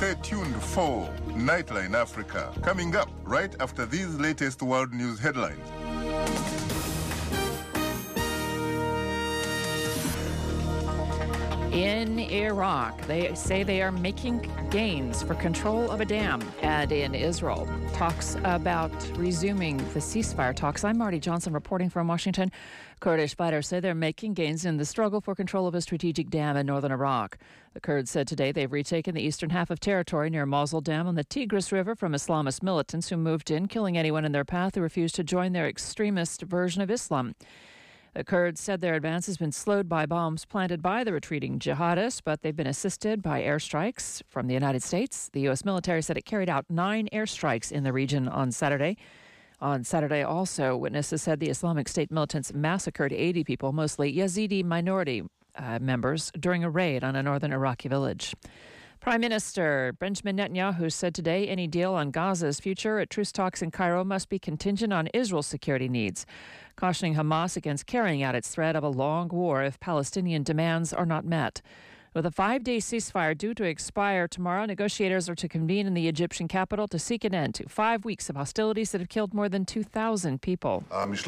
Stay tuned for Nightline Africa, coming up right after these latest world news headlines. In Iraq, they say they are making gains for control of a dam. And in Israel, talks about resuming the ceasefire talks. I'm Marty Johnson reporting from Washington. Kurdish fighters say they're making gains in the struggle for control of a strategic dam in northern Iraq. The Kurds said today they've retaken the eastern half of territory near Mosul Dam on the Tigris River from Islamist militants who moved in, killing anyone in their path who refused to join their extremist version of Islam. The Kurds said their advance has been slowed by bombs planted by the retreating jihadists, but they've been assisted by airstrikes from the United States. The U.S. military said it carried out 9 airstrikes in the region on Saturday. On Saturday, also, witnesses said the Islamic State militants massacred 80 people, mostly Yazidi minority members, during a raid on a northern Iraqi village. Prime Minister Benjamin Netanyahu said today any deal on Gaza's future at truce talks in Cairo must be contingent on Israel's security needs, cautioning Hamas against carrying out its threat of a long war if Palestinian demands are not met. With a 5-day ceasefire due to expire tomorrow, negotiators are to convene in the Egyptian capital to seek an end to 5 weeks of hostilities that have killed more than 2,000 people.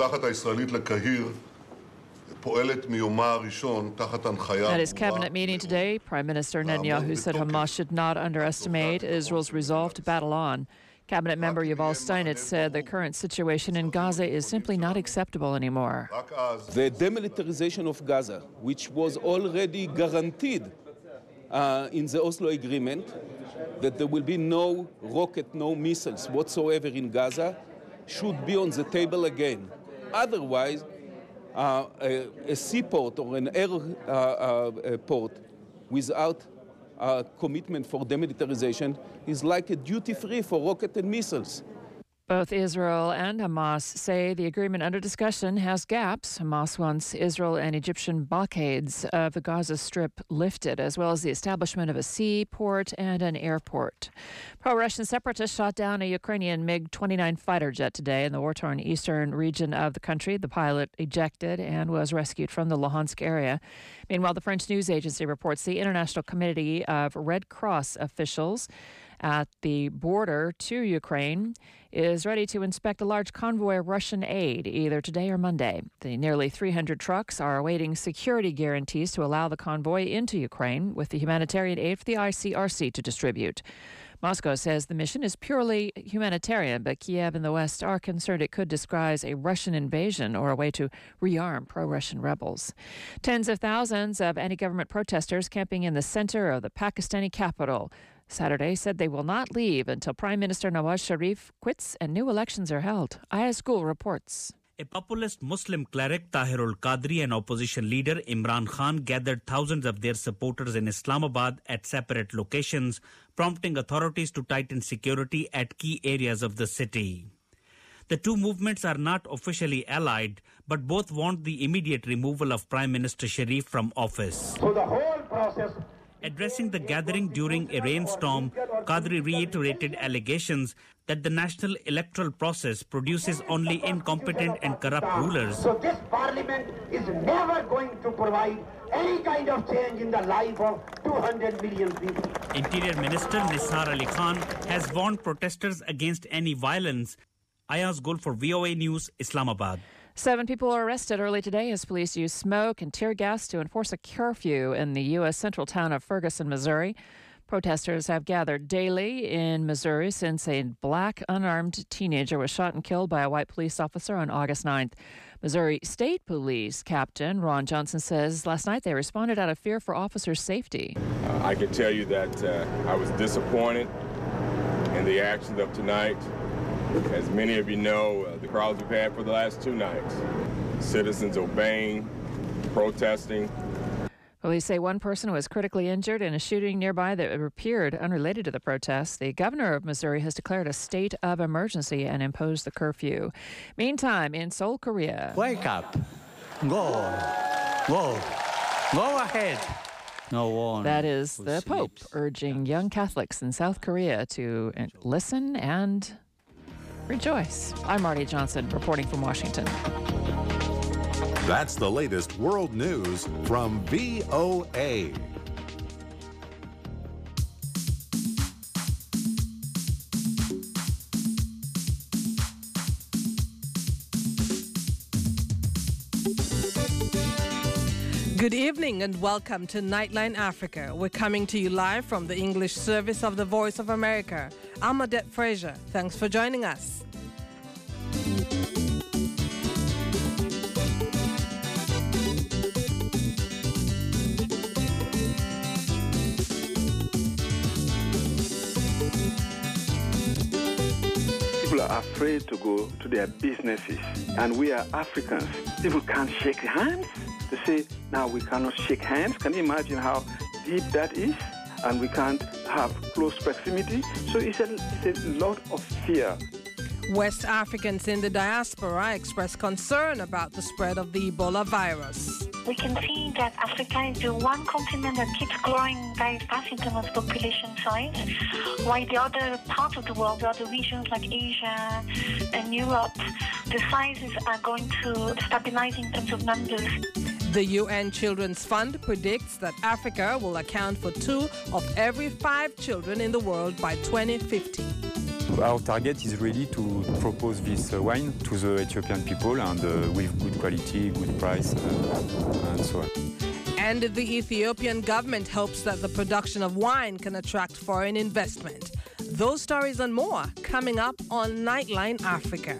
At his cabinet meeting today, Prime Minister Netanyahu said Hamas should not underestimate Israel's resolve to battle on. Cabinet member Yuval Steinitz said the current situation in Gaza is simply not acceptable anymore. The demilitarization of Gaza, which was already guaranteed in the Oslo Agreement, that there will be no rocket, no missiles whatsoever in Gaza, should be on the table again. Otherwise, a seaport or an airport without commitment for demilitarization is like a duty-free for rocket and missiles. Both Israel and Hamas say the agreement under discussion has gaps. Hamas wants Israel and Egyptian blockades of the Gaza Strip lifted, as well as the establishment of a seaport and an airport. Pro-Russian separatists shot down a Ukrainian MiG-29 fighter jet today in the war-torn eastern region of the country. The pilot ejected and was rescued from the Luhansk area. Meanwhile, the French news agency reports the International Committee of Red Cross officials at the border to Ukraine is ready to inspect a large convoy of Russian aid either today or Monday. The nearly 300 trucks are awaiting security guarantees to allow the convoy into Ukraine, with the humanitarian aid for the ICRC to distribute. Moscow says the mission is purely humanitarian, but Kiev and the West are concerned it could disguise a Russian invasion or a way to rearm pro-Russian rebels. Tens of thousands of anti-government protesters camping in the center of the Pakistani capital Saturday said they will not leave until Prime Minister Nawaz Sharif quits and new elections are held. Ayaz Gul reports. A populist Muslim cleric, Tahirul Qadri, and opposition leader Imran Khan gathered thousands of their supporters in Islamabad at separate locations, prompting authorities to tighten security at key areas of the city. The two movements are not officially allied, but both want the immediate removal of Prime Minister Sharif from office. So the whole process. Addressing the gathering during a rainstorm, Qadri reiterated allegations that the national electoral process produces only incompetent and corrupt rulers. So this parliament is never going to provide any kind of change in the life of 200 million people. Interior Minister Nisar Ali Khan has warned protesters against any violence. Ayaz Gul for VOA News, Islamabad. 7 people were arrested early today as police used smoke and tear gas to enforce a curfew in the U.S. central town of Ferguson, Missouri. Protesters have gathered daily in Missouri since a black unarmed teenager was shot and killed by a white police officer on August 9th. Missouri State Police Captain Ron Johnson says last night they responded out of fear for officers' safety. I can tell you that I was disappointed in the actions of tonight. As many of you know, the crowds we've had for the last 2 nights, citizens obeying, protesting. Police say one person was critically injured in a shooting nearby that appeared unrelated to the protests. The governor of Missouri has declared a state of emergency and imposed the curfew. Meantime, in Seoul, Korea. Wake up. Go ahead. No one. That is the Pope urging young Catholics in South Korea to listen and rejoice. I'm Marty Johnson reporting from Washington. That's the latest world news from VOA. Good evening and welcome to Nightline Africa. We're coming to you live from the English service of the Voice of America. I'm Odette Frazier. Thanks for joining us. People are afraid to go to their businesses, and we are Africans. People can't shake hands. To say, now we cannot shake hands. Can you imagine how deep that is? And we can't have close proximity. So it's a lot of fear. West Africans in the diaspora express concern about the spread of the Ebola virus. We can see that Africa is the one continent that keeps growing very fast in terms of population size, while the other parts of the world, the other regions like Asia and Europe, the sizes are going to stabilize in terms of numbers. The UN Children's Fund predicts that Africa will account for 2 of every 5 children in the world by 2050. Our target is really to propose this wine to the Ethiopian people and with good quality, good price, and so on. And the Ethiopian government hopes that the production of wine can attract foreign investment. Those stories and more coming up on Nightline Africa.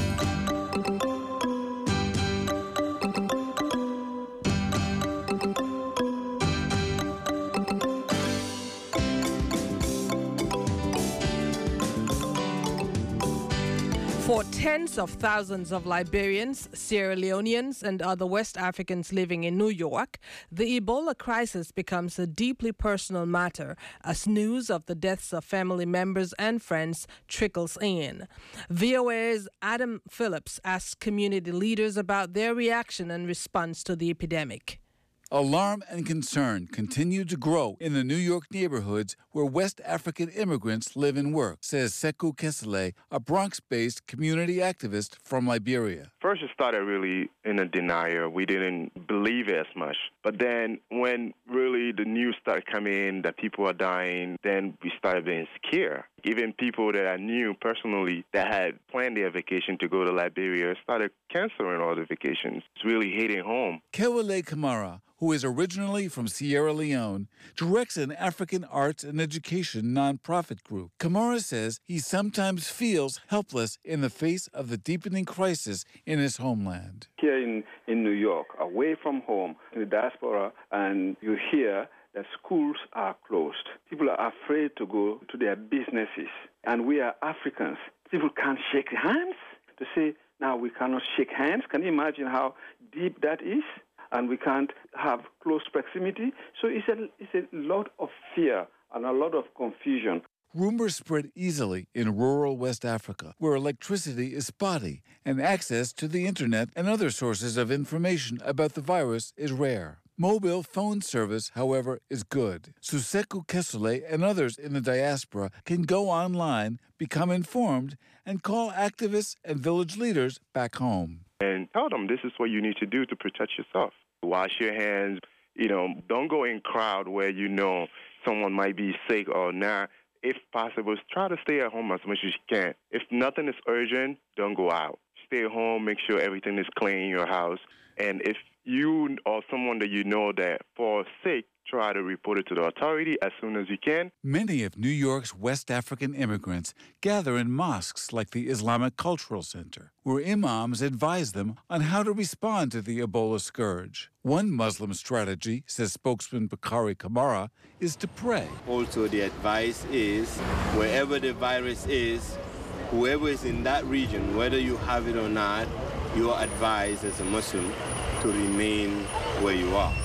For tens of thousands of Liberians, Sierra Leoneans, and other West Africans living in New York, the Ebola crisis becomes a deeply personal matter as news of the deaths of family members and friends trickles in. VOA's Adam Phillips asked community leaders about their reaction and response to the epidemic. Alarm and concern continue to grow in the New York neighborhoods where West African immigrants live and work, says Sekou Kesele, a Bronx-based community activist from Liberia. First, it started really in a denial. We didn't believe it as much. But then when really the news started coming in that people are dying, then we started being scared. Even people that I knew personally that had planned their vacation to go to Liberia started canceling all the vacations. It's really hitting home. Kewale Kamara, who is originally from Sierra Leone, directs an African arts and education nonprofit group. Kamara says he sometimes feels helpless in the face of the deepening crisis in his homeland. Here in New York, away from home, in the diaspora, and you hear that schools are closed. People are afraid to go to their businesses. And we are Africans. People can't shake hands. To say, now we cannot shake hands. Can you imagine how deep that is? And we can't have close proximity. So it's a lot of fear and a lot of confusion. Rumors spread easily in rural West Africa, where electricity is spotty and access to the internet and other sources of information about the virus is rare. Mobile phone service, however, is good. Sekou Kesele and others in the diaspora can go online, become informed, and call activists and village leaders back home. And tell them this is what you need to do to protect yourself. Wash your hands. Don't go in crowd where you know someone might be sick or not. If possible, try to stay at home as much as you can. If nothing is urgent, don't go out. Stay at home, make sure everything is clean in your house. And if you or someone that you know that falls sick, try to report it to the authority as soon as you can. Many of New York's West African immigrants gather in mosques like the Islamic Cultural Center, where imams advise them on how to respond to the Ebola scourge. One Muslim strategy, says spokesman Bakari Kamara, is to pray. Also, the advice is wherever the virus is, whoever is in that region, whether you have it or not, you are advised as a Muslim to remain where you are,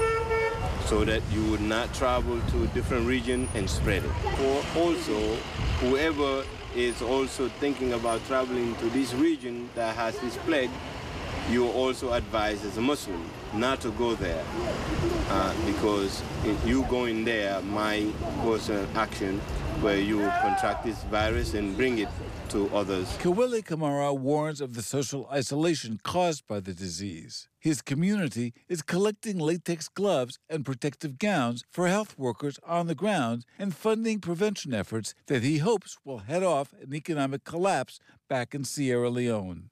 so that you would not travel to a different region and spread it. Or also, whoever is also thinking about traveling to this region that has this plague, you are also advised as a Muslim not to go there, because you going there might cause an action where you contract this virus and bring it to others. Kewale Kamara warns of the social isolation caused by the disease. His community is collecting latex gloves and protective gowns for health workers on the ground and funding prevention efforts that he hopes will head off an economic collapse back in Sierra Leone. This is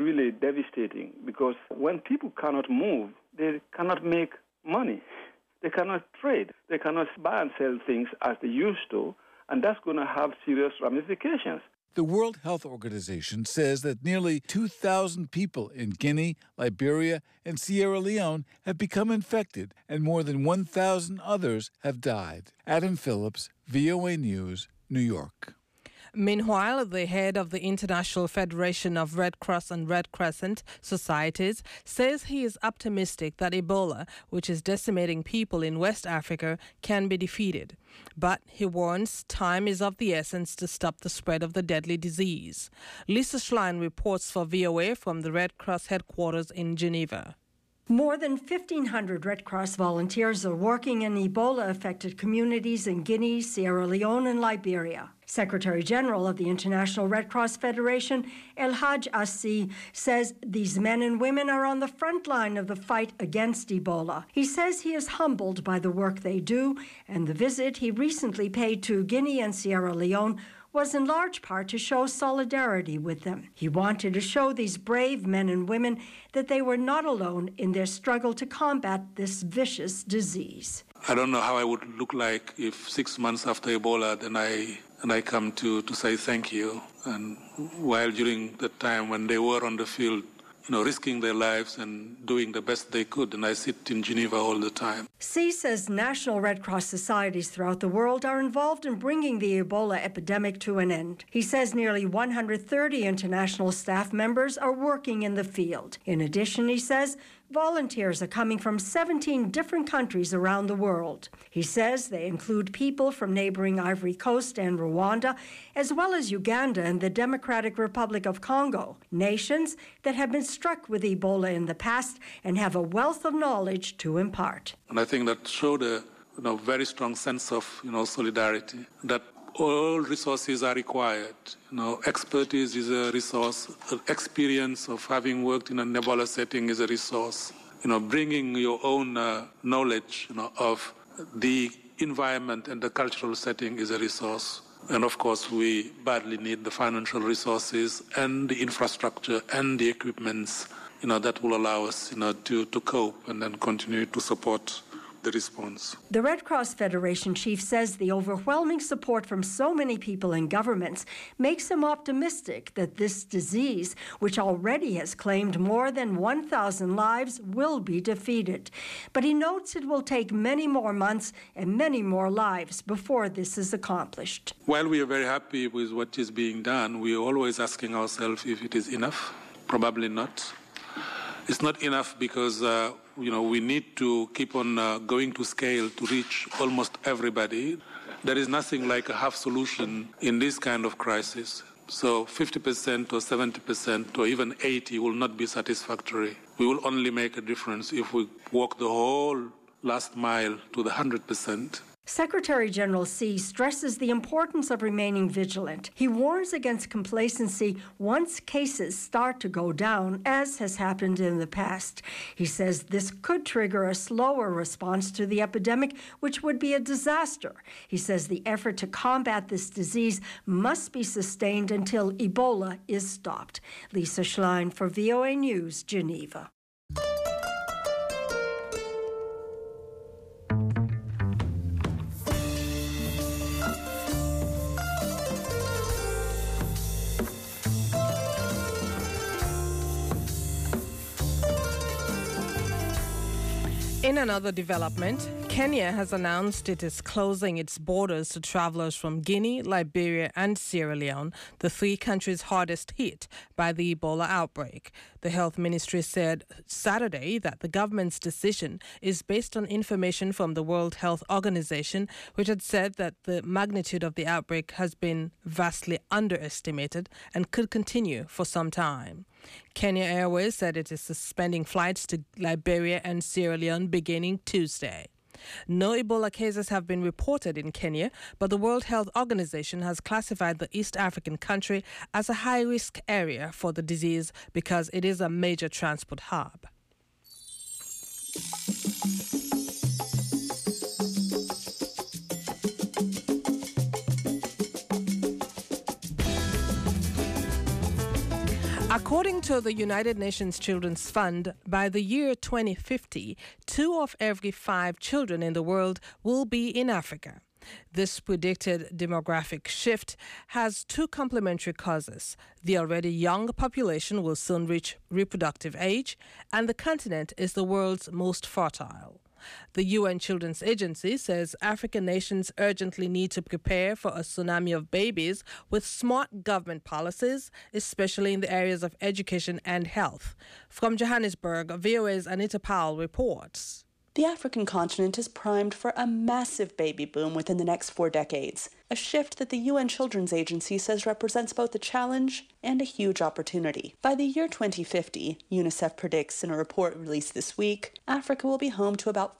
really devastating because when people cannot move, they cannot make money. They cannot trade. They cannot buy and sell things as they used to, and that's going to have serious ramifications. The World Health Organization says that nearly 2,000 people in Guinea, Liberia, and Sierra Leone have become infected, and more than 1,000 others have died. Adam Phillips, VOA News, New York. Meanwhile, the head of the International Federation of Red Cross and Red Crescent Societies says he is optimistic that Ebola, which is decimating people in West Africa, can be defeated. But he warns time is of the essence to stop the spread of the deadly disease. Lisa Schlein reports for VOA from the Red Cross headquarters in Geneva. More than 1,500 Red Cross volunteers are working in Ebola-affected communities in Guinea, Sierra Leone, and Liberia. Secretary General of the International Red Cross Federation, El Haj Assi, says these men and women are on the front line of the fight against Ebola. He says he is humbled by the work they do, and the visit he recently paid to Guinea and Sierra Leone was in large part to show solidarity with them. He wanted to show these brave men and women that they were not alone in their struggle to combat this vicious disease. I don't know how I would look like if 6 months after Ebola, then I come to say thank you. And while during the time when they were on the field, risking their lives and doing the best they could, and I sit in Geneva all the time. C says national Red Cross societies throughout the world are involved in bringing the Ebola epidemic to an end. He says nearly 130 international staff members are working in the field. In addition, he says, volunteers are coming from 17 different countries around the world. He says they include people from neighboring Ivory Coast and Rwanda, as well as Uganda and the Democratic Republic of Congo, nations that have been struck with Ebola in the past and have a wealth of knowledge to impart. And I think that showed a very strong sense of solidarity, that all resources are required. Expertise is a resource. Experience of having worked in an Ebola setting is a resource. Bringing your own knowledge of the environment and the cultural setting is a resource. And of course, we badly need the financial resources and the infrastructure and the equipments, that will allow us, to cope and then continue to support the response. The Red Cross Federation chief says the overwhelming support from so many people and governments makes him optimistic that this disease, which already has claimed more than 1,000 lives, will be defeated. But he notes it will take many more months and many more lives before this is accomplished. While we are very happy with what is being done, we are always asking ourselves if it is enough. Probably not. It's not enough because we need to keep on going to scale to reach almost everybody. There is nothing like a half solution in this kind of crisis. So 50% or 70% or even 80% will not be satisfactory. We will only make a difference if we walk the whole last mile to the 100%. Secretary General C stresses the importance of remaining vigilant. He warns against complacency once cases start to go down, as has happened in the past. He says this could trigger a slower response to the epidemic, which would be a disaster. He says the effort to combat this disease must be sustained until Ebola is stopped. Lisa Schlein for VOA News, Geneva. In another development, Kenya has announced it is closing its borders to travelers from Guinea, Liberia, and Sierra Leone, the three countries hardest hit by the Ebola outbreak. The health ministry said Saturday that the government's decision is based on information from the World Health Organization, which had said that the magnitude of the outbreak has been vastly underestimated and could continue for some time. Kenya Airways said it is suspending flights to Liberia and Sierra Leone beginning Tuesday. No Ebola cases have been reported in Kenya, but the World Health Organization has classified the East African country as a high-risk area for the disease because it is a major transport hub. According to the United Nations Children's Fund, by the year 2050, 2 of every 5 children in the world will be in Africa. This predicted demographic shift has 2 complementary causes. The already young population will soon reach reproductive age, and the continent is the world's most fertile. The UN Children's Agency says African nations urgently need to prepare for a tsunami of babies with smart government policies, especially in the areas of education and health. From Johannesburg, VOA's Anita Powell reports. The African continent is primed for a massive baby boom within the next 4 decades, a shift that the UN Children's Agency says represents both a challenge and a huge opportunity. By the year 2050, UNICEF predicts in a report released this week, Africa will be home to about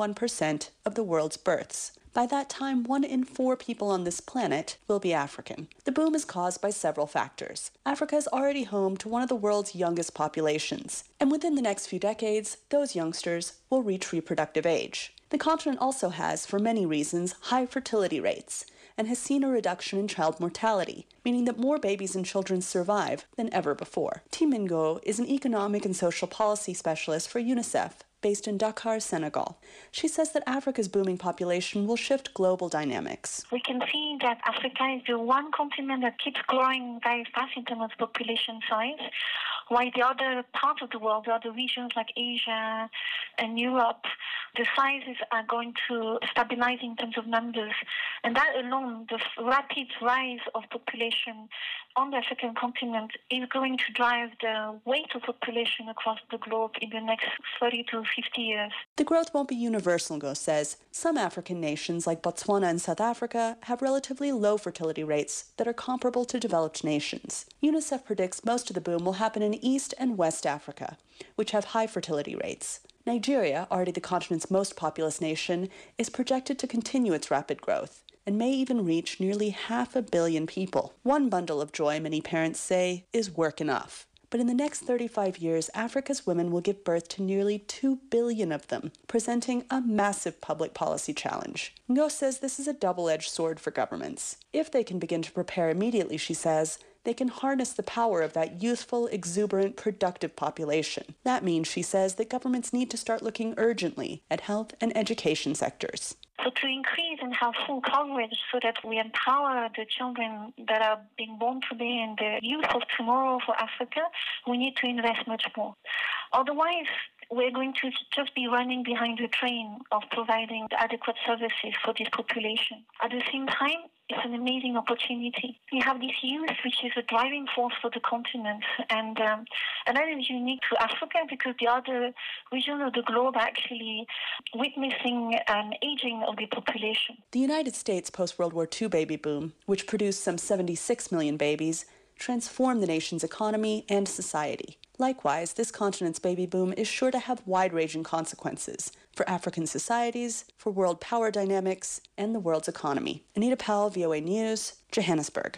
41% of the world's births. By that time, 1 in 4 people on this planet will be African. The boom is caused by several factors. Africa is already home to one of the world's youngest populations, and within the next few decades, those youngsters will reach reproductive age. The continent also has, for many reasons, high fertility rates, and has seen a reduction in child mortality, meaning that more babies and children survive than ever before. Timingo is an economic and social policy specialist for UNICEF, based in Dakar, Senegal. She says that Africa's booming population will shift global dynamics. We can see that Africa is the one continent that keeps growing very fast in terms of population size, while the other parts of the world, the other regions like Asia and Europe, the sizes are going to stabilize in terms of numbers. And that alone, the rapid rise of population on the African continent is going to drive the weight of population across the globe in the next 30 to 50 years. The growth won't be universal, Ngo says. Some African nations like Botswana and South Africa have relatively low fertility rates that are comparable to developed nations. UNICEF predicts most of the boom will happen in East and West Africa, which have high fertility rates. Nigeria, already the continent's most populous nation, is projected to continue its rapid growth and may even reach nearly 500 million people. One bundle of joy, many parents say, is work enough. But in the next 35 years, Africa's women will give birth to nearly 2 billion of them, presenting a massive public policy challenge. Ngo says this is a double-edged sword for governments. If they can begin to prepare immediately, she says, they can harness the power of that youthful, exuberant, productive population. That means, she says, that governments need to start looking urgently at health and education sectors. So to increase and have full coverage so that we empower the children that are being born today and the youth of tomorrow for Africa, we need to invest much more. Otherwise, we're going to just be running behind the train of providing adequate services for this population. At the same time, it's an amazing opportunity. You have this youth, which is a driving force for the continent, and that is unique to Africa because the other regions of the globe are actually witnessing an aging of the population. The United States post-World War II baby boom, which produced some 76 million babies, transformed the nation's economy and society. Likewise, this continent's baby boom is sure to have wide-ranging consequences for African societies, for world power dynamics, and the world's economy. Anita Powell, VOA News, Johannesburg.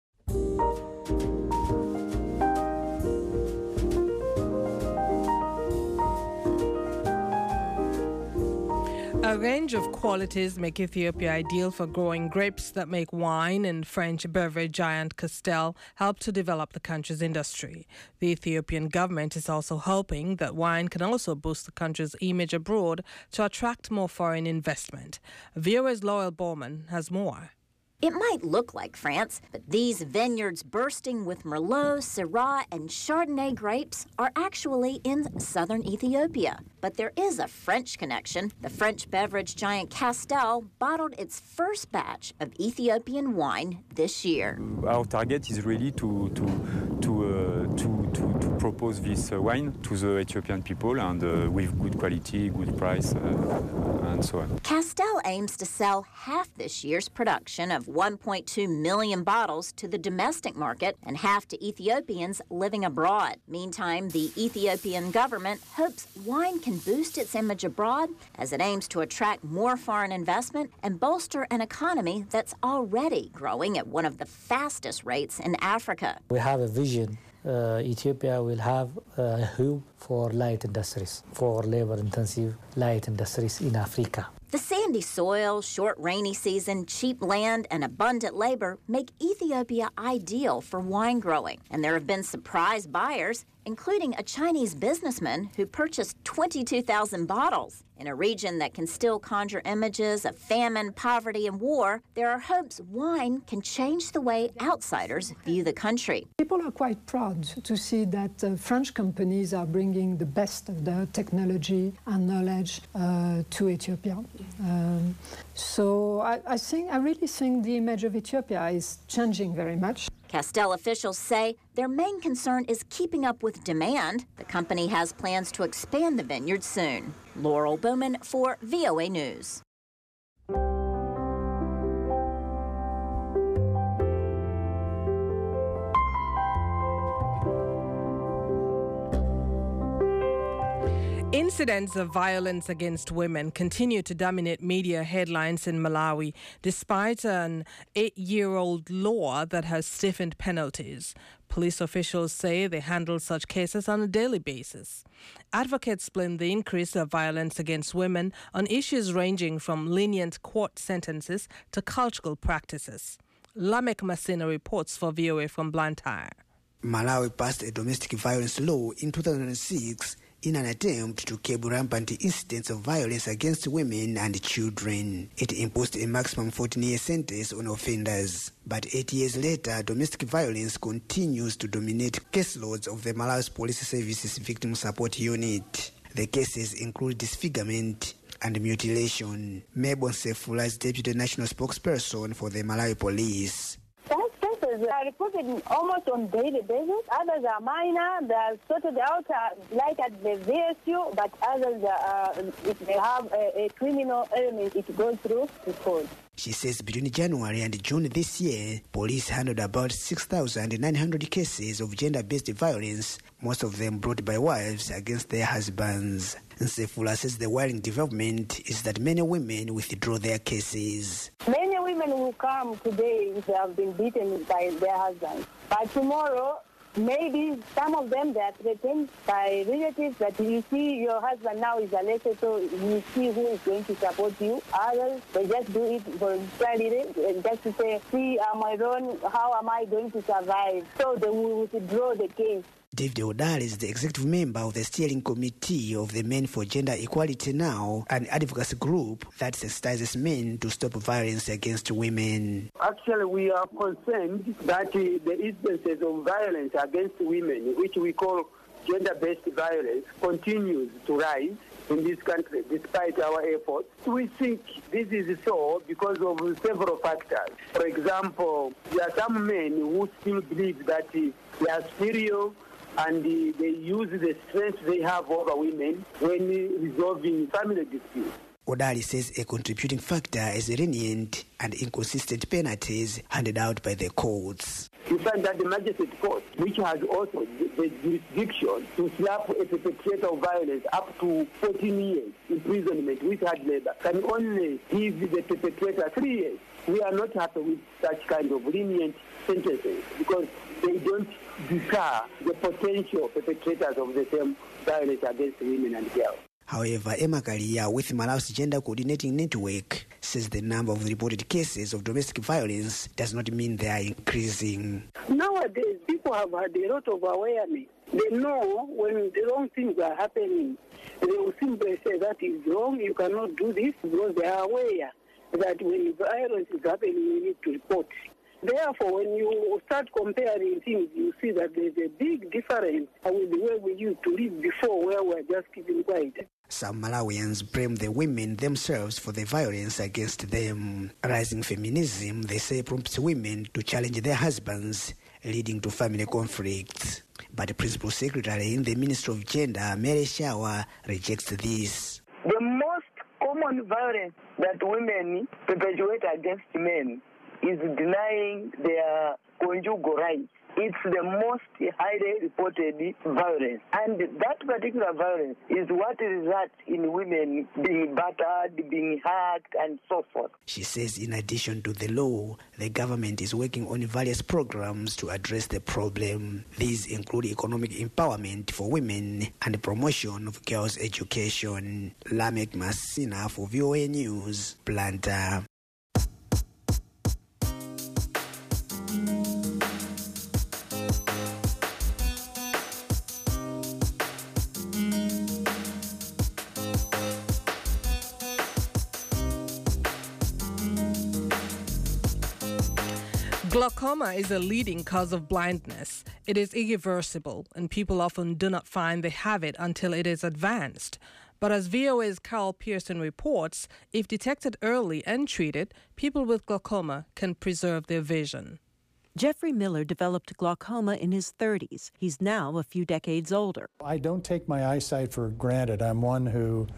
A range of qualities make Ethiopia ideal for growing grapes that make wine, and French beverage giant Castel help to develop the country's industry. The Ethiopian government is also hoping that wine can also boost the country's image abroad to attract more foreign investment. VOA's Laurel Bowman has more. It might look like France, but these vineyards bursting with Merlot, Syrah, and Chardonnay grapes are actually in southern Ethiopia. But there is a French connection. The French beverage giant Castel bottled its first batch of Ethiopian wine this year. Our target is really to propose this wine to the Ethiopian people and with good quality, good price, and so on. Castel aims to sell half this year's production of 1.2 million bottles to the domestic market and half to Ethiopians living abroad. Meantime, the Ethiopian government hopes wine can boost its image abroad as it aims to attract more foreign investment and bolster an economy that's already growing at one of the fastest rates in Africa. We have a vision. Ethiopia will have a hub for light industries, for labor-intensive light industries in Africa. The sandy soil, short rainy season, cheap land, and abundant labor make Ethiopia ideal for wine growing. And there have been surprise buyers, including a Chinese businessman who purchased 22,000 bottles. In a region that can still conjure images of famine, poverty, and war, there are hopes wine can change the way outsiders view the country. People are quite proud to see that French companies are bringing the best of their technology and knowledge to Ethiopia. So I really think the image of Ethiopia is changing very much. Castel officials say their main concern is keeping up with demand. The company has plans to expand the vineyard soon. Laurel Bowman for VOA News. Incidents of violence against women continue to dominate media headlines in Malawi, despite an 8-year-old law that has stiffened penalties. Police officials say they handle such cases on a daily basis. Advocates blame the increase of violence against women on issues ranging from lenient court sentences to cultural practices. Lamek Masina reports for VOA from Blantyre. Malawi passed a domestic violence law in 2006 in an attempt to curb rampant incidents of violence against women and children. It imposed a maximum 14-year sentence on offenders. But 8 years later, domestic violence continues to dominate caseloads of the Malawi Police Services Victim Support Unit. The cases include disfigurement and mutilation. Mabon Sefula is Deputy National Spokesperson for the Malawi Police. Such cases are reported almost on daily basis. Others are minor. They are sorted out like at the VSU, but others, if they have a criminal element, it goes through the court. She says between January and June this year, police handled about 6,900 cases of gender-based violence, most of them brought by wives against their husbands. Nsefula says the worrying development is that many women withdraw their cases. Many women will come today if they have been beaten by their husbands. But tomorrow, maybe some of them, they are threatened by relatives that you see your husband now is arrested, so you see who is going to support you. Others, they just do it voluntarily, just to say, see, I'm alone, how am I going to survive? So they will withdraw the case. David Odal is the executive member of the steering committee of the Men for Gender Equality Now, an advocacy group that sensitizes men to stop violence against women. Actually, we are concerned that the instances of violence against women, which we call gender-based violence, continues to rise in this country despite our efforts. We think this is so because of several factors. For example, there are some men who still believe that they are superior and they use the strength they have over women when resolving family disputes. Odali says a contributing factor is lenient and inconsistent penalties handed out by the courts. You find that the magistrate court, which has also the jurisdiction to slap a perpetrator of violence up to 14 years imprisonment with hard labor, can only give the perpetrator 3 years. We are not happy with such kind of lenient sentences because they don't deter the potential perpetrators of the same violence against women and girls. However, Emma Kalia with Malawi's Gender Coordinating Network says the number of reported cases of domestic violence does not mean they are increasing. Nowadays, people have had a lot of awareness. They know when the wrong things are happening. They will simply say that is wrong, you cannot do this, because they are aware that when violence is happening, you need to report. Therefore, when you start comparing things, you see that there's a big difference with the way we used to live before, where we were just keeping quiet. Some Malawians blame the women themselves for the violence against them. Rising feminism, they say, prompts women to challenge their husbands, leading to family conflicts. But the principal secretary in the Ministry of Gender, Mary Shawa, rejects this. The most common violence that women perpetuate against men is denying their conjugal rape. It's the most highly reported violence. And that particular violence is what results in women being battered, being hacked, and so forth. She says in addition to the law, the government is working on various programs to address the problem. These include economic empowerment for women and promotion of girls' education. Lamek Masina for VOA News, Blantyre. Glaucoma is a leading cause of blindness. It is irreversible, and people often do not find they have it until it is advanced. But as VOA's Carol Pearson reports, if detected early and treated, people with glaucoma can preserve their vision. Jeffrey Miller developed glaucoma in his 30s. He's now a few decades older. I don't take my eyesight for granted. I'm one who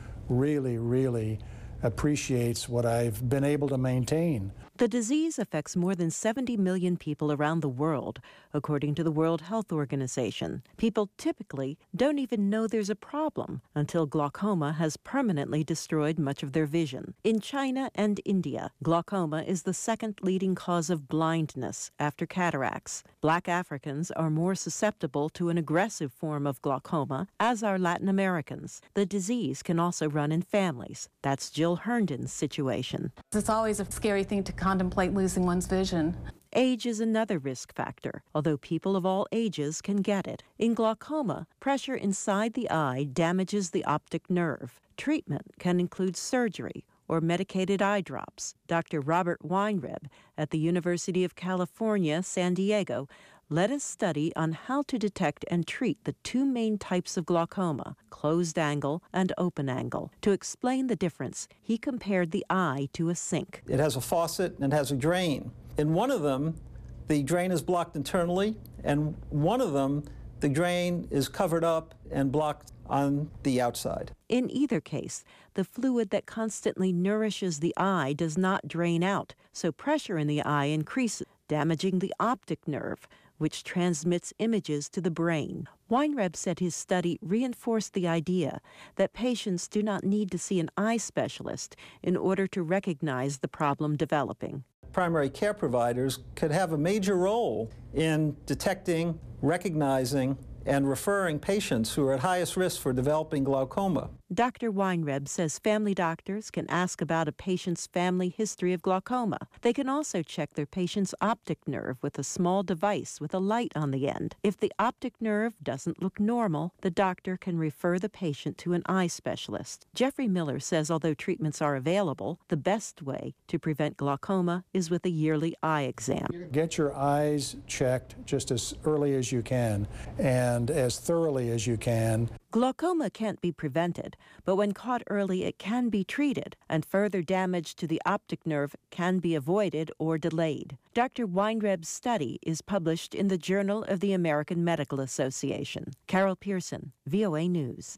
really appreciates what I've been able to maintain. The disease affects more than 70 million people around the world, according to the World Health Organization. People typically don't even know there's a problem until glaucoma has permanently destroyed much of their vision. In China and India, glaucoma is the second leading cause of blindness after cataracts. Black Africans are more susceptible to an aggressive form of glaucoma, as are Latin Americans. The disease can also run in families. That's Jill Herndon's situation. It's always a scary thing to contemplate losing one's vision. Age is another risk factor, although people of all ages can get it. In glaucoma, pressure inside the eye damages the optic nerve. Treatment can include surgery or medicated eye drops. Dr. Robert Weinreb at the University of California, San Diego, led a study on how to detect and treat the two main types of glaucoma, closed angle and open angle. To explain the difference, he compared the eye to a sink. It has a faucet and it has a drain. In one of them, the drain is blocked internally, and one of them, the drain is covered up and blocked on the outside. In either case, the fluid that constantly nourishes the eye does not drain out, so pressure in the eye increases, damaging the optic nerve, which transmits images to the brain. Weinreb said his study reinforced the idea that patients do not need to see an eye specialist in order to recognize the problem developing. Primary care providers could have a major role in detecting, recognizing, and referring patients who are at highest risk for developing glaucoma. Dr. Weinreb says family doctors can ask about a patient's family history of glaucoma. They can also check their patient's optic nerve with a small device with a light on the end. If the optic nerve doesn't look normal, the doctor can refer the patient to an eye specialist. Jeffrey Miller says although treatments are available, the best way to prevent glaucoma is with a yearly eye exam. Get your eyes checked just as early as you can and as thoroughly as you can. Glaucoma can't be prevented, but when caught early, it can be treated, and further damage to the optic nerve can be avoided or delayed. Dr. Weinreb's study is published in the Journal of the American Medical Association. Carol Pearson, VOA News.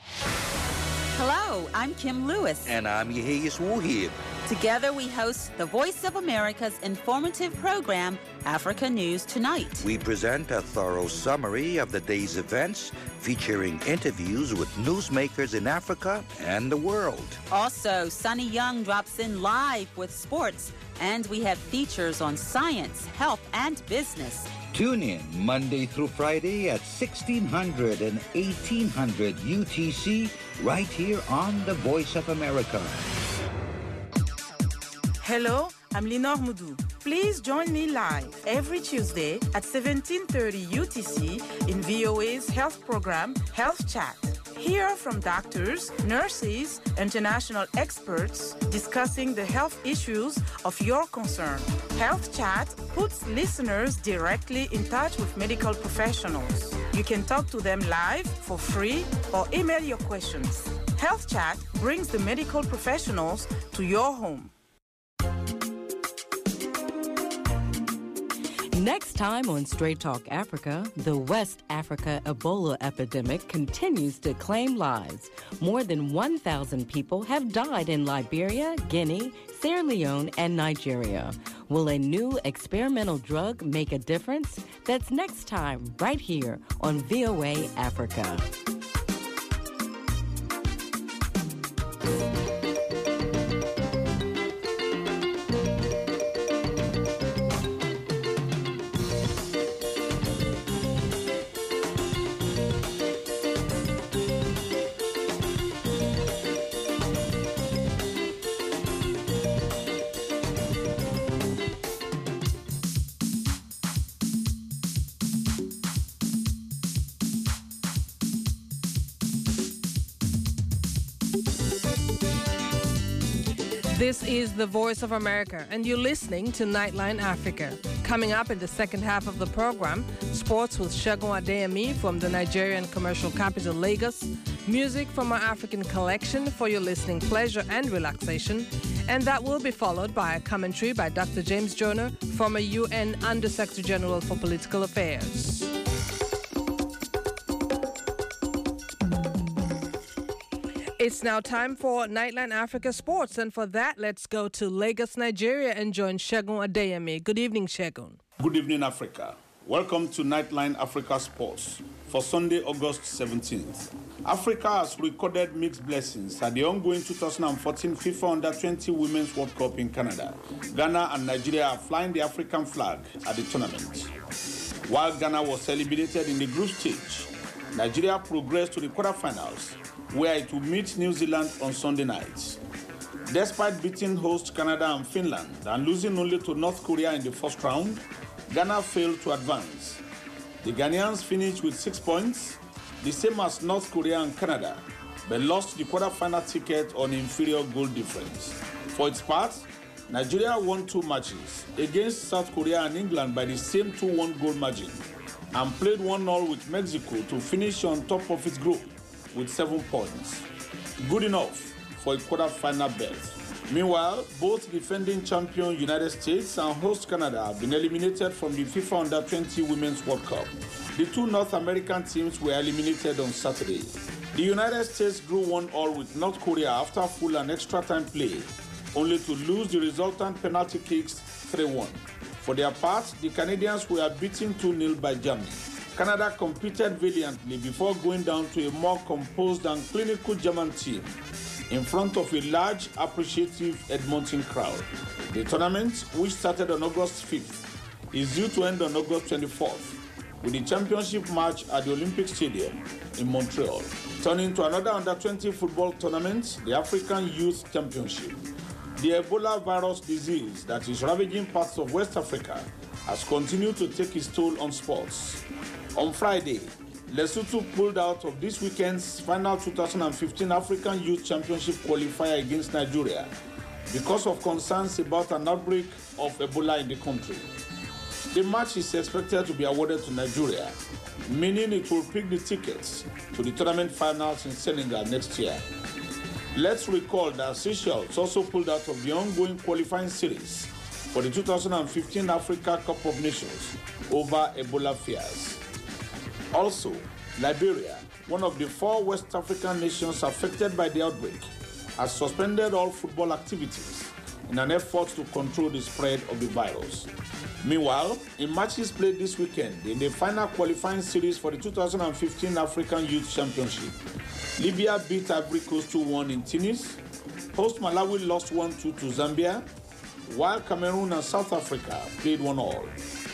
Hello, I'm Kim Lewis. And I'm Yehias Wuhib. Together we host the Voice of America's informative program, Africa News Tonight. We present a thorough summary of the day's events, featuring interviews with newsmakers in Africa and the world. Also, Sunny Young drops in live with sports, and we have features on science, health, and business. Tune in Monday through Friday at 1600 and 1800 UTC, right here on The Voice of America. Hello, I'm Lenore Moudou. Please join me live every Tuesday at 1730 UTC in VOA's health program, Health Chat. Hear from doctors, nurses, international experts discussing the health issues of your concern. Health Chat puts listeners directly in touch with medical professionals. You can talk to them live for free or email your questions. Health Chat brings the medical professionals to your home. Next time on Straight Talk Africa, the West Africa Ebola epidemic continues to claim lives. More than 1,000 people have died in Liberia, Guinea, Sierra Leone, and Nigeria. Will a new experimental drug make a difference? That's next time, right here on VOA Africa. This is the Voice of America, and you're listening to Nightline Africa. Coming up in the second half of the program, sports with Segun Adeyemi from the Nigerian commercial capital Lagos, music from our African collection for your listening pleasure and relaxation, and that will be followed by a commentary by Dr. James Joyner, former UN Under-Secretary General for Political Affairs. It's now time for Nightline Africa Sports, and for that, let's go to Lagos, Nigeria, and join Segun Adeyemi. Good evening, Segun. Good evening, Africa. Welcome to Nightline Africa Sports for Sunday, August 17th. Africa has recorded mixed blessings at the ongoing 2014 FIFA Under-20 Women's World Cup in Canada. Ghana and Nigeria are flying the African flag at the tournament. While Ghana was eliminated in the group stage, Nigeria progressed to the quarterfinals, where it will meet New Zealand on Sunday night. Despite beating host Canada and Finland and losing only to North Korea in the first round, Ghana failed to advance. The Ghanaians finished with 6 points, the same as North Korea and Canada, but lost the quarterfinal ticket on inferior goal difference. For its part, Nigeria won 2 matches against South Korea and England by the same 2-1 goal margin and played 1-0 with Mexico to finish on top of its group with 7 points. Good enough for a quarter-final berth. Meanwhile, both defending champion United States and host Canada have been eliminated from the FIFA Under-20 Women's World Cup. The 2 North American teams were eliminated on Saturday. The United States drew 1-1 with North Korea after full and extra time play, only to lose the resultant penalty kicks 3-1. For their part, the Canadians were beaten 2-0 by Germany. Canada competed valiantly before going down to a more composed and clinical German team in front of a large, appreciative Edmonton crowd. The tournament, which started on August 5th, is due to end on August 24th, with the championship match at the Olympic Stadium in Montreal. Turning to another Under-20 football tournament, the African Youth Championship. The Ebola virus disease that is ravaging parts of West Africa has continued to take its toll on sports. On Friday, Lesotho pulled out of this weekend's final 2015 African Youth Championship qualifier against Nigeria because of concerns about an outbreak of Ebola in the country. The match is expected to be awarded to Nigeria, meaning it will pick the tickets to the tournament finals in Senegal next year. Let's recall that Seychelles also pulled out of the ongoing qualifying series for the 2015 Africa Cup of Nations over Ebola fears. Also, Liberia, one of the 4 West African nations affected by the outbreak, has suspended all football activities in an effort to control the spread of the virus. Meanwhile, in matches played this weekend in the final qualifying series for the 2015 African Youth Championship, Libya beat Ivory Coast 2-1 in Tunis, host Malawi lost 1-2 to Zambia, while Cameroon and South Africa played 1-1.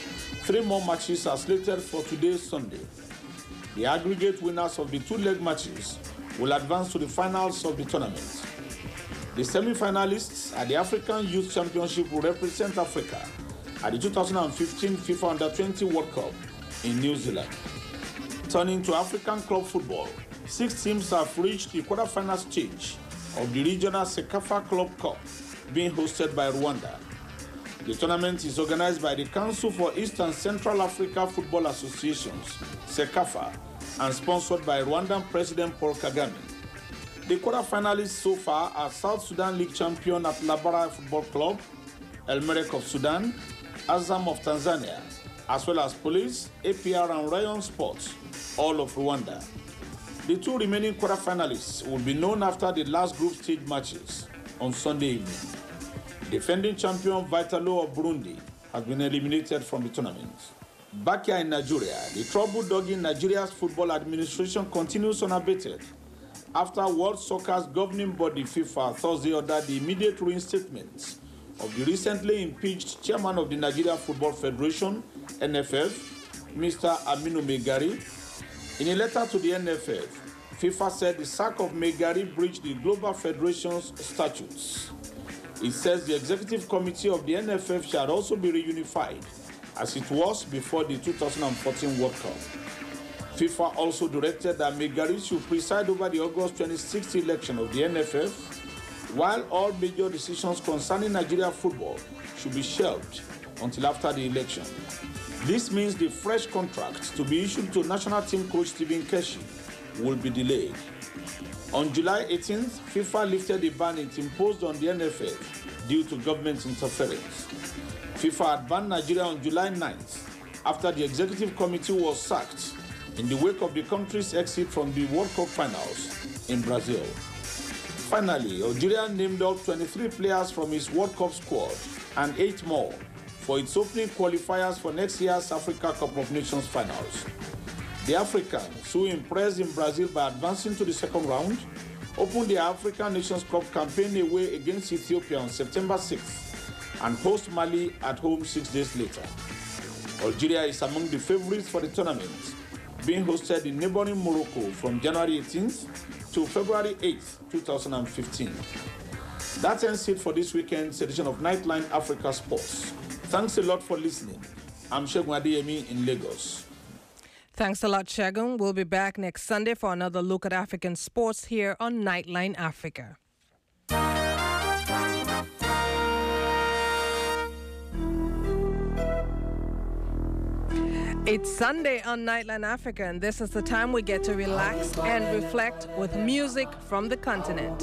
3 more matches are slated for today's Sunday. The aggregate winners of the 2-leg matches will advance to the finals of the tournament. The semi-finalists at the African Youth Championship will represent Africa at the 2015 FIFA Under-20 World Cup in New Zealand. Turning to African club football, 6 teams have reached the quarterfinal stage of the regional Sekafa Club Cup being hosted by Rwanda. The tournament is organized by the Council for East and Central Africa Football Associations, Sekafa, and sponsored by Rwandan President Paul Kagame. The quarterfinalists so far are South Sudan League champion at Labara Football Club, El Merreikh of Sudan, Azam of Tanzania, as well as Police, APR and Rayon Sports, all of Rwanda. The 2 remaining quarterfinalists will be known after the last group stage matches on Sunday evening. Defending champion Vitalo of Burundi has been eliminated from the tournament. Back here in Nigeria, the trouble dogging Nigeria's football administration continues unabated after World Soccer's governing body FIFA Thursday ordered the immediate reinstatement of the recently impeached chairman of the Nigeria Football Federation, NFF, Mr. Aminu Megari. In a letter to the NFF, FIFA said the sack of Megari breached the Global Federation's statutes. It says the executive committee of the NFF shall also be reunified as it was before the 2014 World Cup. FIFA also directed that Megari should preside over the August 26th election of the NFF, while all major decisions concerning Nigeria football should be shelved until after the election. This means the fresh contract to be issued to national team coach Stephen Keshi will be delayed. On July 18th, FIFA lifted the ban it imposed on the NFF due to government interference. FIFA had banned Nigeria on July 9th after the executive committee was sacked in the wake of the country's exit from the World Cup finals in Brazil. Finally, Algeria named up 23 players from its World Cup squad and 8 more for its opening qualifiers for next year's Africa Cup of Nations finals. The Africans, who impressed in Brazil by advancing to the second round, opened the African Nations Cup campaign away against Ethiopia on September 6th and host Mali at home 6 days later. Algeria is among the favorites for the tournament, being hosted in neighboring Morocco from January 18th to February 8th, 2015. That ends it for this weekend's edition of Nightline Africa Sports. Thanks a lot for listening. I'm Segun Adeyemi in Lagos. Thanks a lot, Segun. We'll be back next Sunday for another look at African sports here on Nightline Africa. It's Sunday on Nightline Africa, and this is the time we get to relax and reflect with music from the continent.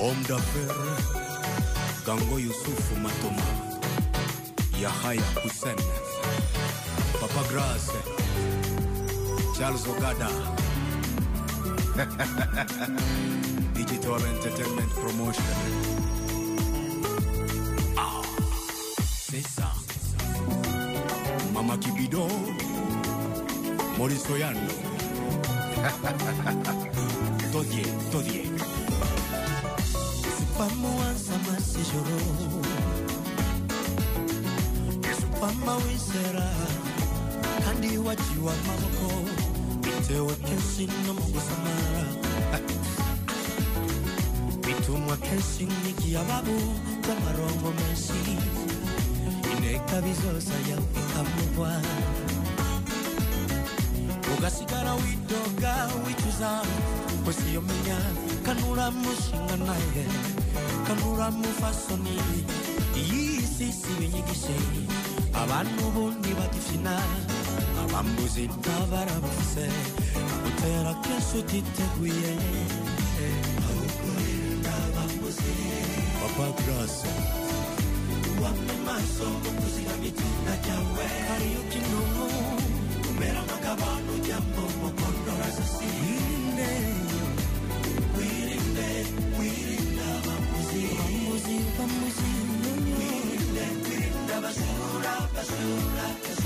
Homme d'affaires, Gango Youssouf Matoma, Yahya Hussein, Papa Grace, Charles Ogada, Digital Entertainment Promotion. Ah, c'est ça. Mama Kibido, Maurice Oyando. Todie. Pamuanza masijoro Esupamba wisera Kandi wajiwa maboko Bitewe kenshi no mugusamara Bitumwa kenshi nigiya babu Zamarongo menshi Ineka bizosa ya ikamubwa Ugasigara widoga wicuza Kwesi yomenya kanura mushinga naye Kanura mufasoni iyi sisi binyigishe abantu bundi bagifina abambuzi ntabara bafise utera kesho titeguye abambuzi Papa Grace wame maso muzika mitinda jawe kariuki nungu kumera makabano jambo mokondora sisi Basura.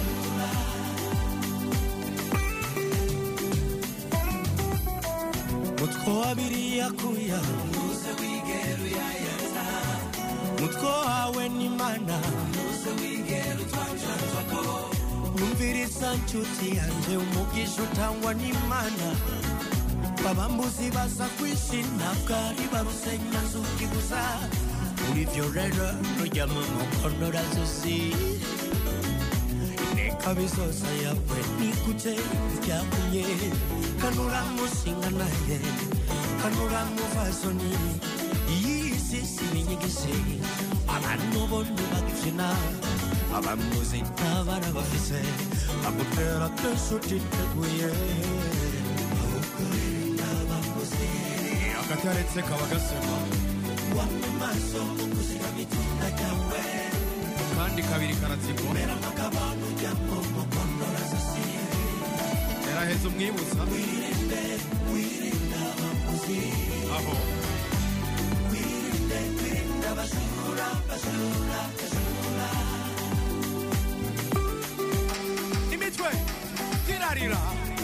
Mutko abiri yakuya Nuze wigeru yayata Mutko hawe ni mana Nuze wigeru twanjako Numvirisa nshuti yanje umugisha utangwa ni mana Babambuzi baza kwishina Kari barusenya nzuki gusa Ulivyo rero Nujya mu mukono razuzi Ineka bizosa yawe Nikuje byakunye Kanura mushinga naye Kanura mufasoni Iyi sisi binyigishe Abantu bondi bagifina Abambuzi ntabara bafise Amutera kesho titeguye Akataretse kabagasema Wame maso mukuzika mitinda jawe Kandi kabiri karatsigwa Mera makabano jambo mokondora sasi Eraheze umwibutsa Wirinde abamuzi Aho Wirinde basura Imitwe Kirarira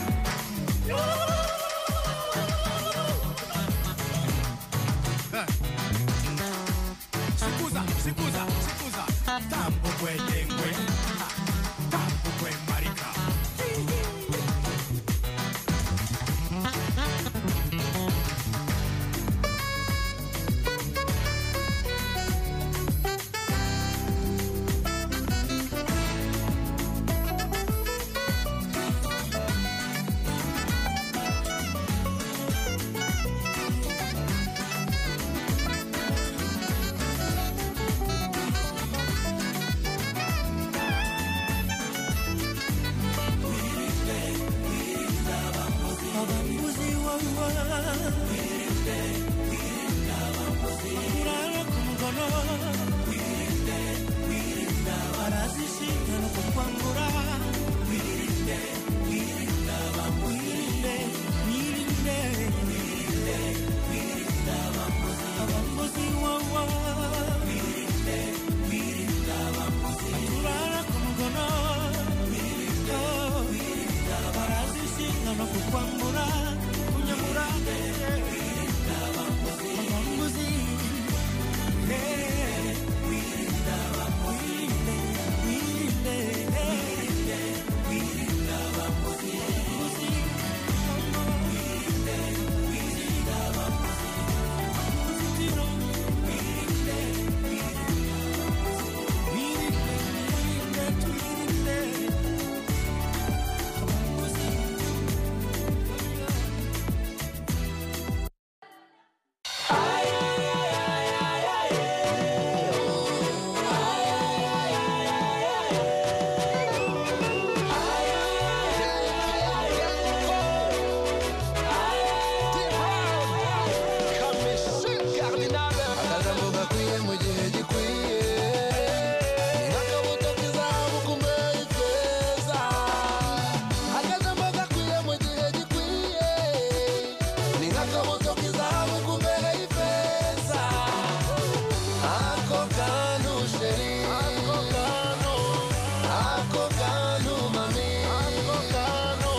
Sikuza Tambo kwelengwe Tambo kwe marika Kunyamura mu gihe gikwiye ni nk'akabuto k'izahabu ku mbehe y'ifeza akajambo gakwiye mu gihe gikwiye ni nk'akabuto k'izahabu ku mbehe y'ifeza ako kantu sheri ako kantu mami ako kantu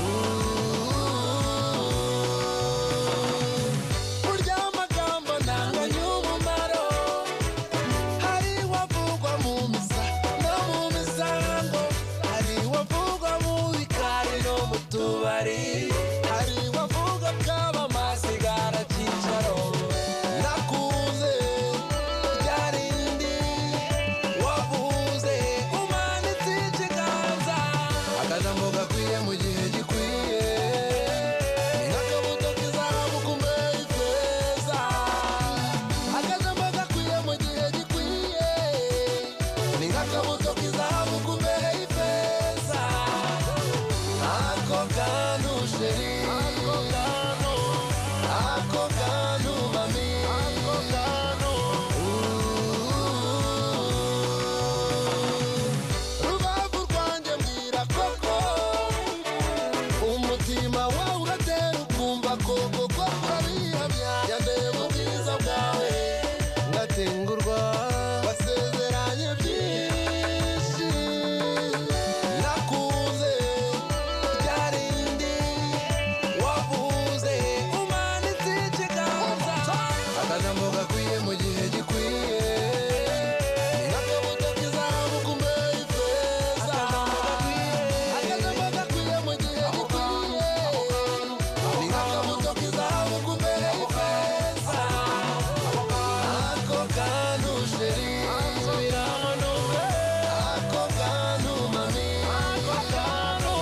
burya amagambo ntanganya umumaro hari wavugwa mu misa no mu misango hari wavugwa mu bikari no mu tubari hari wavugwa bwaba amasigara cyicaro nakuze ryarindi wavuze umanitse ikiganza akajambo gakwiye mu gihe gikwiye ni nk'akabuto k'izahabu ku mbehe y'ifeza akajambo gakwiye mu gihe gikwiye ni nk'akabuto k'izahabu ku mbehe y'ifeza ako kantu sheri ako kantu mami ako kantu rubavu rwanjye mbwira koko umutima wawe uratera ukumva koko ko urabihamya yandeba ubwiza bwawe ngatengurwa wasezeranye byinshi nakuze ryarindi wavuze umanitse ikiganza akajambo gakwiye mu gihe gikwiye ni nk'akabuto k'izahabu ku mbehe y'ifeza akajambo gakwiye mu gihe gikwiye ni nk'akabuto k'izahabu ku mbehe y'ifeza ako kantu sheri subiramo numve ako kantu mami ako kantu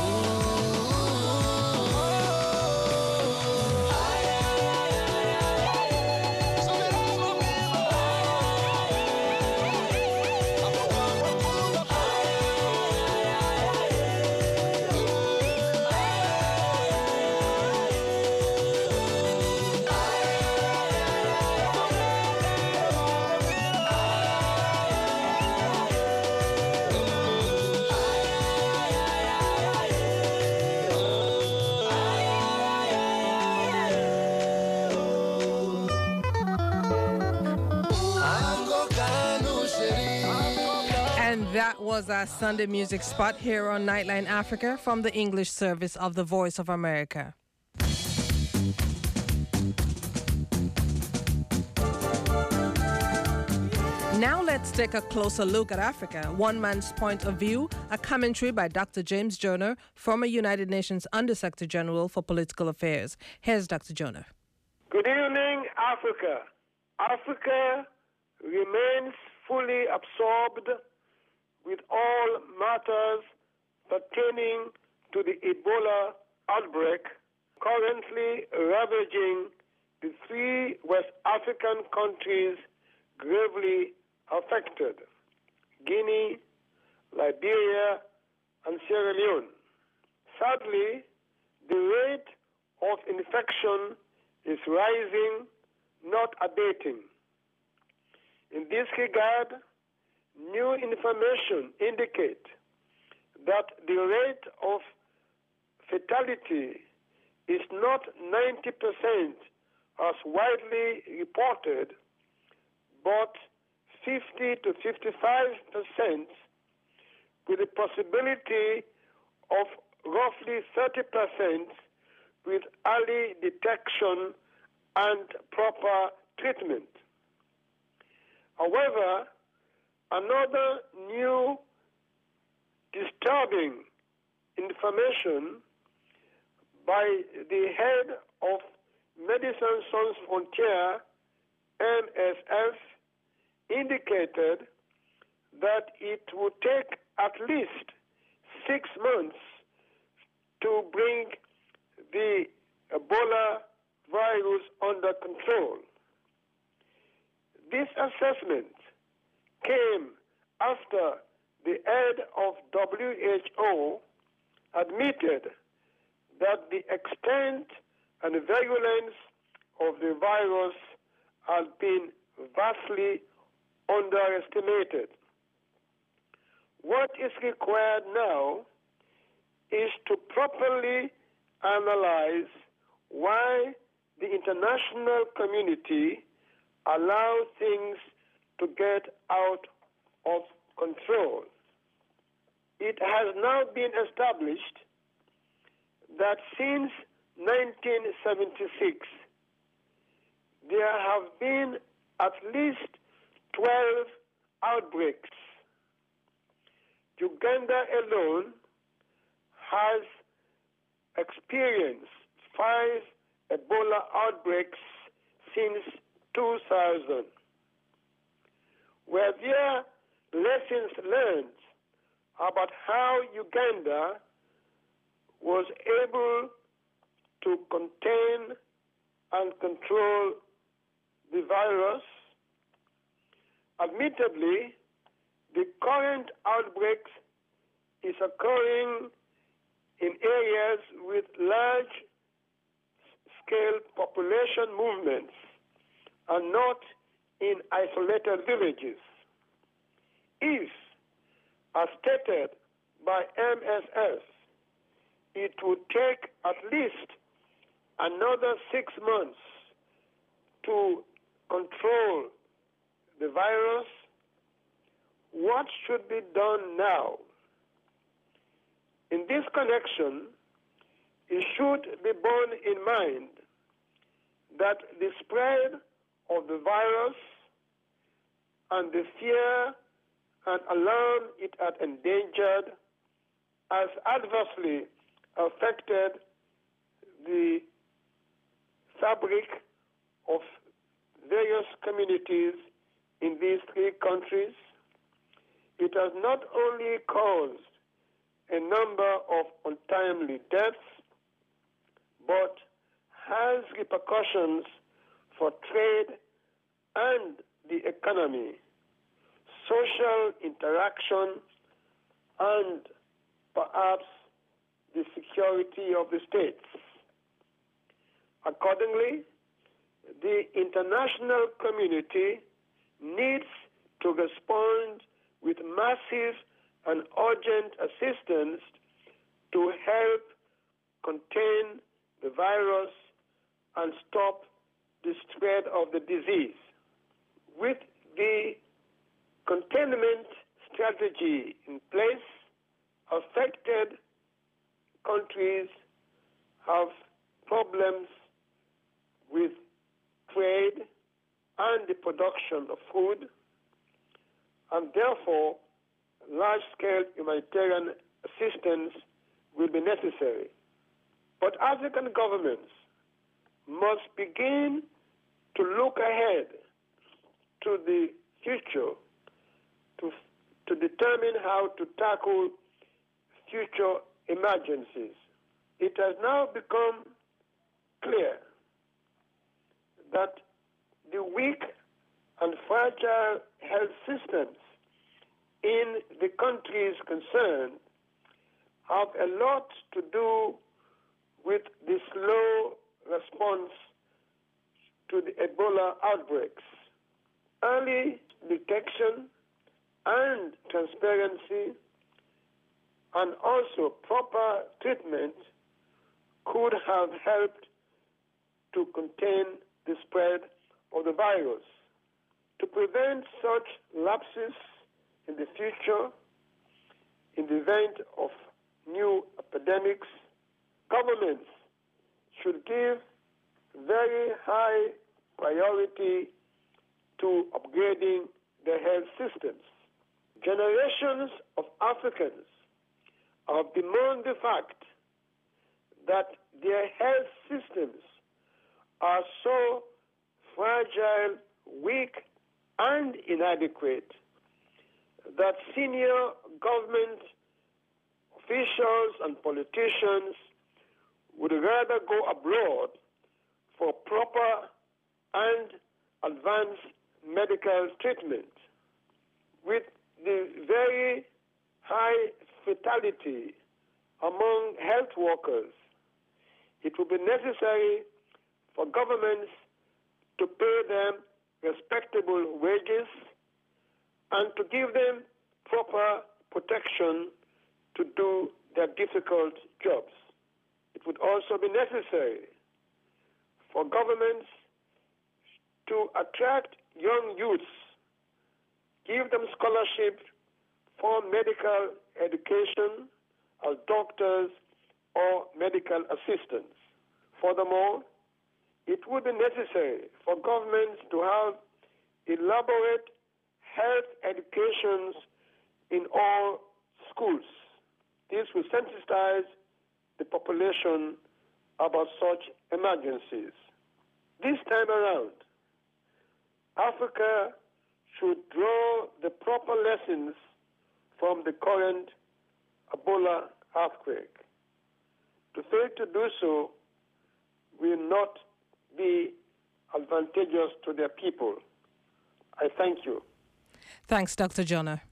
ako kantu sheri And that was our Sunday music spot here on Nightline Africa from the English service of the Voice of America. Now let's take a closer look at Africa. One Man's Point of View, a commentary by Dr. James Joyner, former United Nations Under-Secretary General for Political Affairs. Here's Dr. Joyner. Good evening, Africa. Africa remains fully absorbed with all matters pertaining to the Ebola outbreak currently ravaging the three West African countries gravely affected: Guinea, Liberia, and Sierra Leone. Sadly, the rate of infection is rising, not abating. In this regard, new information indicates that the rate of fatality is not 90% as widely reported, but 50 to 55%, with the possibility of roughly 30% with early detection and proper treatment. However, another new disturbing information by the head of Médecins Sans Frontières, MSF, indicated that it would take at least 6 months to bring the Ebola virus under control. This assessment came after the head of WHO admitted that the extent and virulence of the virus has been vastly underestimated. What is required now is to properly analyze why the international community allows things to get out of control. It has now been established that since 1976, there have been at least 12 outbreaks. Uganda alone has experienced 5 Ebola outbreaks since 2000. Were there lessons learned about how Uganda was able to contain and control the virus? Admittedly, the current outbreak is occurring in areas with large-scale population movements and not in isolated villages. If, as stated by MSF, it would take at least another 6 months to control the virus, what should be done now? In this connection, it should be borne in mind that the spread of the virus and the fear and alarm it had endangered has adversely affected the fabric of various communities in these 3 countries. It has not only caused a number of untimely deaths, but has repercussions for trade and the economy, social interaction, and perhaps the security of the states. Accordingly, the international community needs to respond with massive and urgent assistance to help contain the virus and stop the spread of the disease. With the containment strategy in place, affected countries have problems with trade and the production of food, and therefore large-scale humanitarian assistance will be necessary. But African governments must begin to look ahead to the future to determine how to tackle future emergencies. It has now become clear that the weak and fragile health systems in the countries concerned have a lot to do with the slow response to the Ebola outbreaks. Early detection and transparency and also proper treatment could have helped to contain the spread of the virus. To prevent such lapses in the future, in the event of new epidemics, governments should give very high priority to upgrading their health systems. Generations of Africans have bemoaned the fact that their health systems are so fragile, weak, and inadequate that senior government officials and politicians would rather go abroad for proper and advanced medical treatment. With the very high fatality among health workers, it will be necessary for governments to pay them respectable wages and to give them proper protection to do their difficult jobs. It would also be necessary for governments to attract young youths, give them scholarships for medical education as doctors or medical assistants. Furthermore, it would be necessary for governments to have elaborate health educations in all schools. This will sensitize the population about such emergencies. This time around, Africa should draw the proper lessons from the current Ebola outbreak. To fail to do so will not be advantageous to their people. I thank you. Thanks, Dr. Jonah.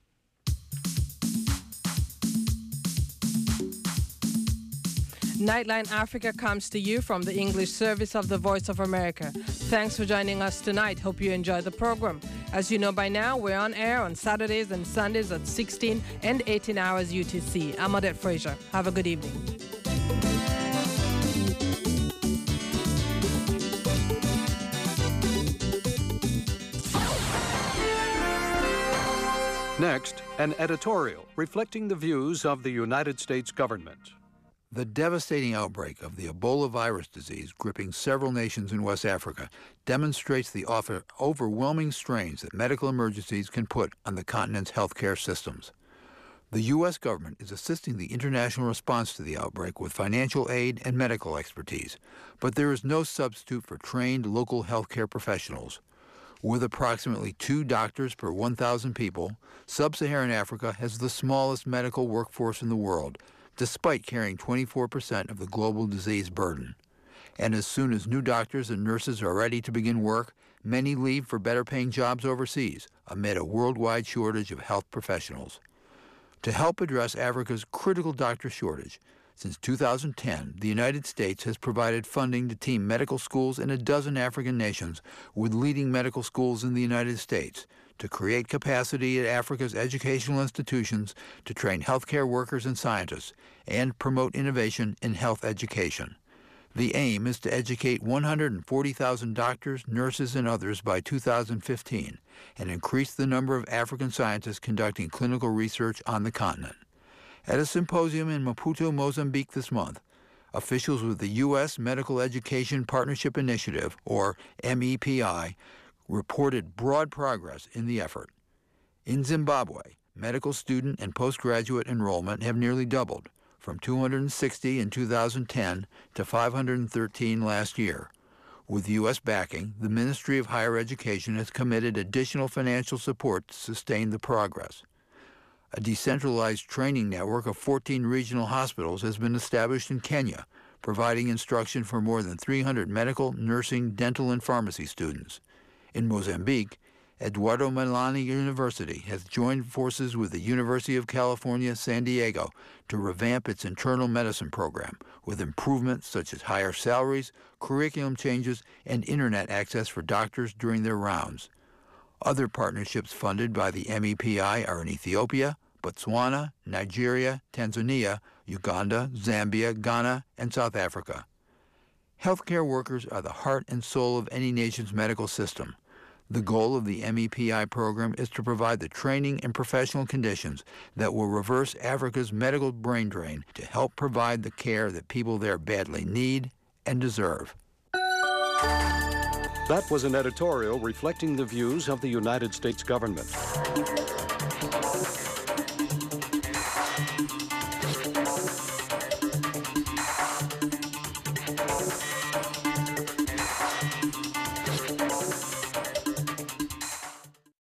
Nightline Africa comes to you from the English service of the Voice of America. Thanks for joining us tonight. Hope you enjoy the program. As you know by now, we're on air on Saturdays and Sundays at 16 and 18 hours UTC. I'm Odette Frazier. Have a good evening. Next, an editorial reflecting the views of the United States government. The devastating outbreak of the Ebola virus disease gripping several nations in West Africa demonstrates the overwhelming strains that medical emergencies can put on the continent's healthcare systems. The U.S. government is assisting the international response to the outbreak with financial aid and medical expertise, but there is no substitute for trained local healthcare professionals. With approximately 2 doctors per 1,000 people, Sub-Saharan Africa has the smallest medical workforce in the world, despite carrying 24% of the global disease burden. And as soon as new doctors and nurses are ready to begin work, many leave for better-paying jobs overseas amid a worldwide shortage of health professionals. To help address Africa's critical doctor shortage, since 2010, the United States has provided funding to team medical schools in a dozen African nations with leading medical schools in the United States to create capacity at Africa's educational institutions to train healthcare workers and scientists and promote innovation in health education. The aim is to educate 140,000 doctors, nurses, and others by 2015 and increase the number of African scientists conducting clinical research on the continent. At a symposium in Maputo, Mozambique this month, officials with the U.S. Medical Education Partnership Initiative, or MEPI, reported broad progress in the effort. In Zimbabwe, medical student and postgraduate enrollment have nearly doubled, from 260 in 2010 to 513 last year. With U.S. backing, the Ministry of Higher Education has committed additional financial support to sustain the progress. A decentralized training network of 14 regional hospitals has been established in Kenya, providing instruction for more than 300 medical, nursing, dental, and pharmacy students. In Mozambique, Eduardo Mondlane University has joined forces with the University of California, San Diego to revamp its internal medicine program with improvements such as higher salaries, curriculum changes, and internet access for doctors during their rounds. Other partnerships funded by the MEPI are in Ethiopia, Botswana, Nigeria, Tanzania, Uganda, Zambia, Ghana, and South Africa. Healthcare workers are the heart and soul of any nation's medical system. The goal of the MEPI program is to provide the training and professional conditions that will reverse Africa's medical brain drain to help provide the care that people there badly need and deserve. That was an editorial reflecting the views of the United States government.